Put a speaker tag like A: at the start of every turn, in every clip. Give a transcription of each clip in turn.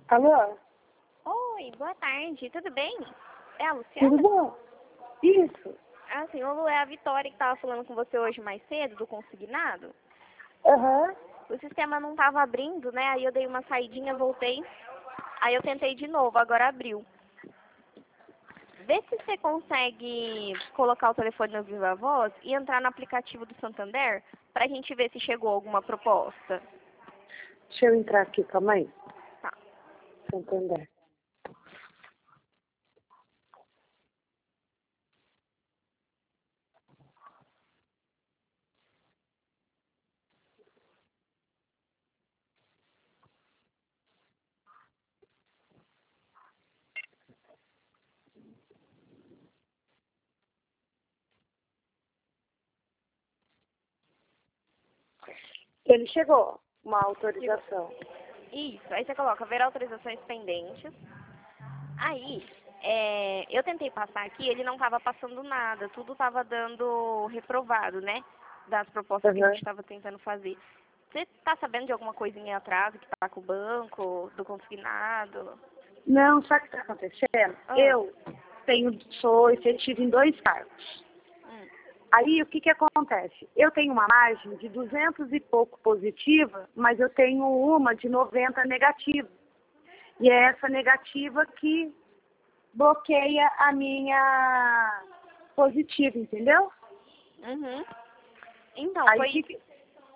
A: Alô?
B: Oi, boa tarde, tudo bem? É a
A: Tudo
B: Luciana?
A: bom? Isso.
B: Ah, sim, ô Lu, é a Vitória que estava falando com você hoje mais cedo, do consignado.
A: Aham.
B: O sistema não estava abrindo, né? Aí eu dei uma saidinha, voltei. Aí eu tentei de novo, agora abriu. Vê se você consegue colocar o telefone no Viva Voz e entrar no aplicativo do Santander pra gente ver se chegou alguma proposta.
A: Deixa eu entrar aqui, calma aí.
B: Tá.
A: Santander. Ele chegou, uma autorização.
B: Isso, aí você coloca ver autorizações pendentes. Aí, eu tentei passar aqui, ele não estava passando nada, tudo estava dando reprovado, né? Das propostas que a gente
A: Aham.
B: estava tentando fazer. Você está sabendo de alguma coisinha em atraso que está com o banco, do consignado?
A: Não, sabe o que está acontecendo?
B: Ah,
A: Eu sou efetiva em 2 cargos.
B: hum,
A: Aí, o que que acontece? Eu tenho uma margem de 200 e pouco positiva, mas eu tenho uma de 90 negativa. E é essa negativa que bloqueia a minha positiva, entendeu?
B: uhum. Então,
A: Aí,
B: foi
A: o que
B: isso.
A: que...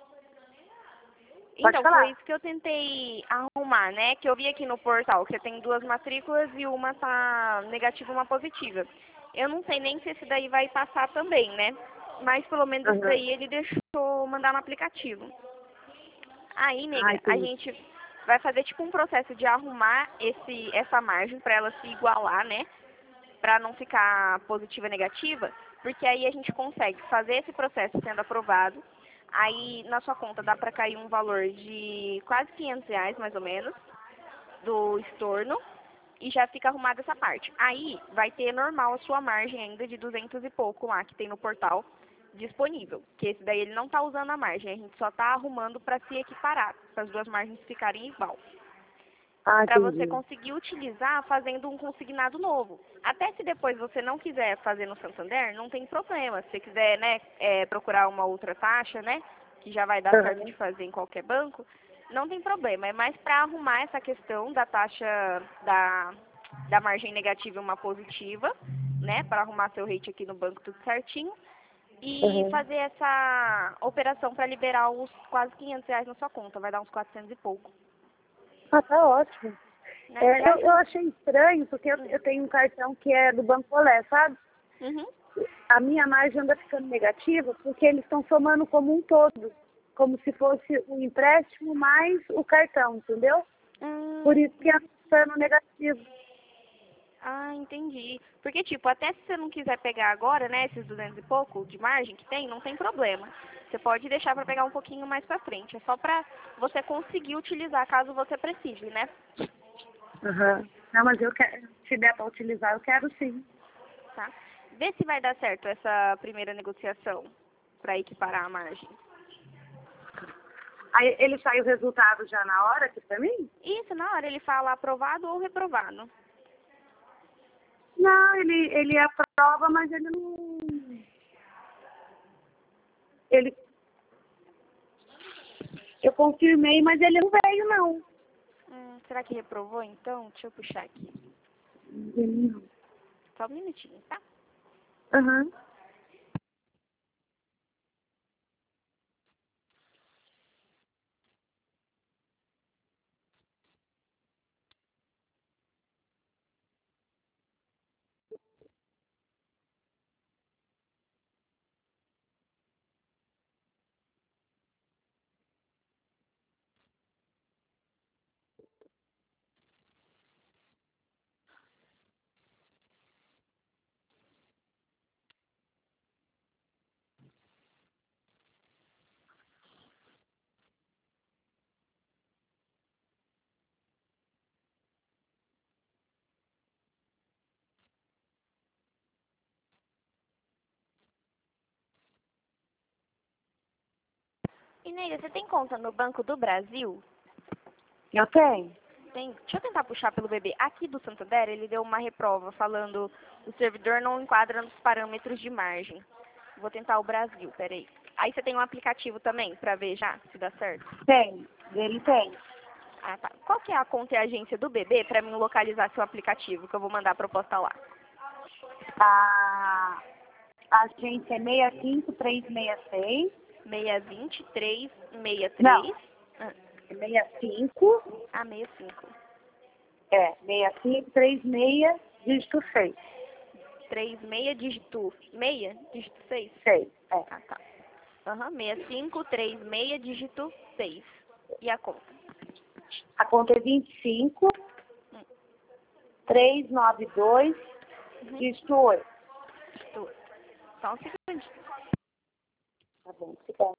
A: Pode
B: Então, foi
A: falar.
B: isso que eu tentei arrumar, né? Que eu vi aqui no portal que tem 2 matrículas e uma tá negativa e uma positiva. Eu não sei nem se esse daí vai passar também, né? Mas pelo menos esse
A: Aham.
B: daí ele deixou mandar no aplicativo. Aí,
A: Ai,
B: nega, a
A: tem...
B: gente vai fazer tipo um processo de arrumar essa margem para ela se igualar, né? Para não ficar positiva e negativa, porque aí a gente consegue fazer esse processo sendo aprovado. Aí na sua conta dá para cair um valor de quase R$ 500, mais ou menos, do estorno, e já fica arrumada essa parte. Aí vai ter normal a sua margem ainda de 200 e pouco lá que tem no portal disponível, que esse daí ele não está usando a margem, a gente só está arrumando para se equiparar, para as duas margens ficarem igual,
A: Ah,
B: para você
A: entendi.
B: conseguir utilizar fazendo um consignado novo. Até se depois você não quiser fazer no Santander, não tem problema. Se você quiser, né, procurar uma outra taxa, né, que já vai dar certo de
A: Aham.
B: fazer em qualquer banco, não tem problema. É mais para arrumar essa questão da taxa da margem negativa e uma positiva, né, para arrumar seu rate aqui no banco tudo certinho. E
A: Aham.
B: fazer essa operação para liberar os quase R$ 500 na sua conta. Vai dar uns 400 e pouco,
A: Ah, tá ótimo.
B: né?
A: É,
B: Já
A: eu
B: ajuda.
A: achei estranho, porque
B: Hum.
A: eu tenho um cartão que é do Banco Olé, sabe?
B: Uhum.
A: A minha margem anda ficando negativa porque eles estão somando como um todo, como se fosse o empréstimo mais o cartão, entendeu? Por
B: Hum,
A: isso que anda ficando negativo.
B: entendi. Porque, tipo, até se você não quiser pegar agora, né, esses 200 e pouco de margem que tem, não tem problema. Você pode deixar para pegar um pouquinho mais para frente. É só para você conseguir utilizar caso você precise, né?
A: Aham. Não, mas eu quero, se der para utilizar, eu quero sim.
B: Tá? Vê se vai dar certo essa primeira negociação para equiparar a margem.
A: Aí ele sai o resultado já na hora aqui pra mim?
B: Isso, na hora ele fala aprovado ou reprovado.
A: Não, ele aprova, mas ele não. Ele, eu confirmei, mas ele não veio, não.
B: Será que reprovou então? Deixa eu puxar aqui.
A: Ele não.
B: Só um minutinho, tá?
A: Aham.
B: E Neida, você tem conta no Banco do Brasil?
A: Eu tenho.
B: Deixa eu tentar puxar pelo bebê. Aqui do Santander, ele deu uma reprova falando o servidor não enquadra nos parâmetros de margem. Vou tentar o Brasil, peraí. Aí você tem um aplicativo também, pra ver já, se dá certo?
A: Tem, ele tem.
B: Ah, tá. Qual que é a conta e a agência do bebê pra mim localizar seu aplicativo, que eu vou mandar a proposta lá?
A: A agência é 65366.
B: 62363.
A: Não,
B: Ah,
A: é 65.
B: 65.
A: 6536, dígito 6.
B: 36, dígito 6? Dígito 6?
A: 6,
B: Ah, tá. 6536, dígito 6. E a conta?
A: A conta é 25 392, dígito 8.
B: Dígito. Só um segundinho.
A: Tá bom, fica.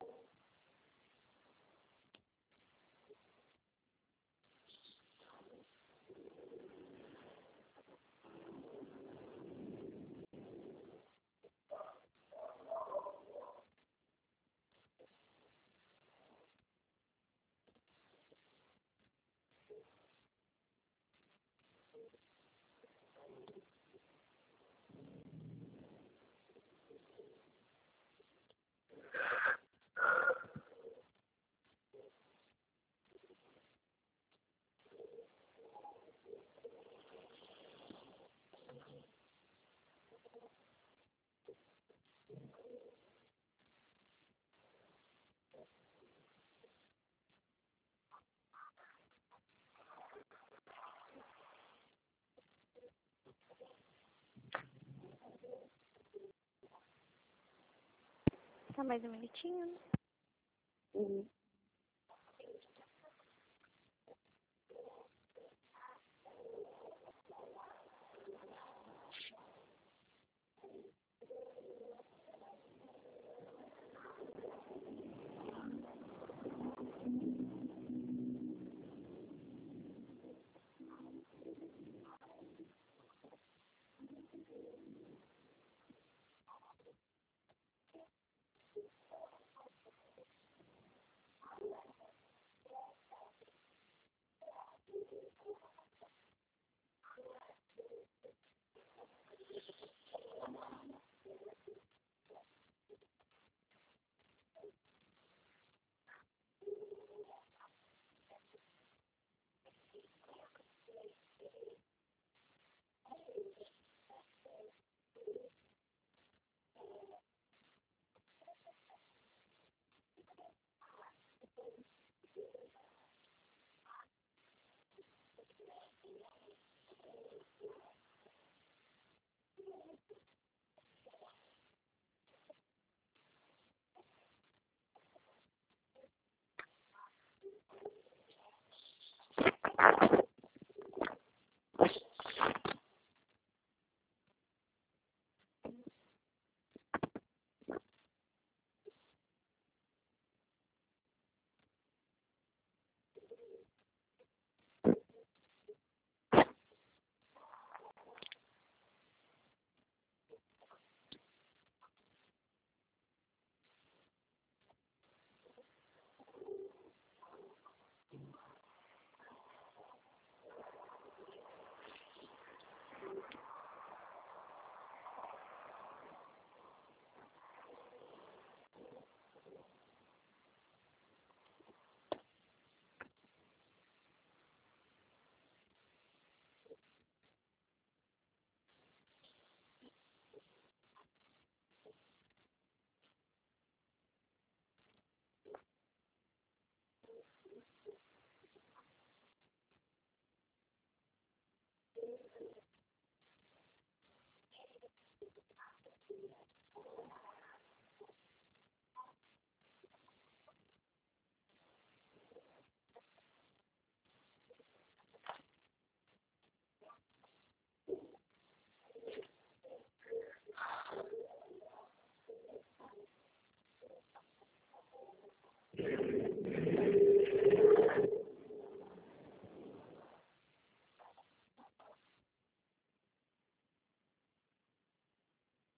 B: Só mais um minutinho.
A: Uhum.